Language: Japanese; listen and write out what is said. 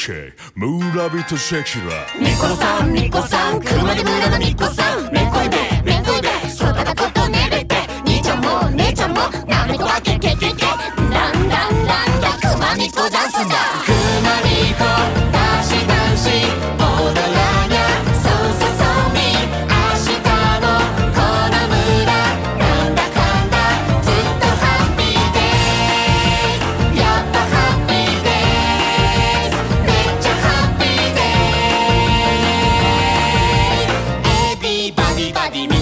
チェ村人セキュラ猫さん猫さん熊手村の猫さんめこいべめこいべそばだことねれて兄ちゃんも姉ちゃんもなめこだけけけけランランランラ熊みこダンスだ熊みこダシダンシ踊らにゃそうそうそうみ明日もこの村なんだかんだずっとハッピーですやっぱハッピーですめっちゃハッピーですエビバディバディ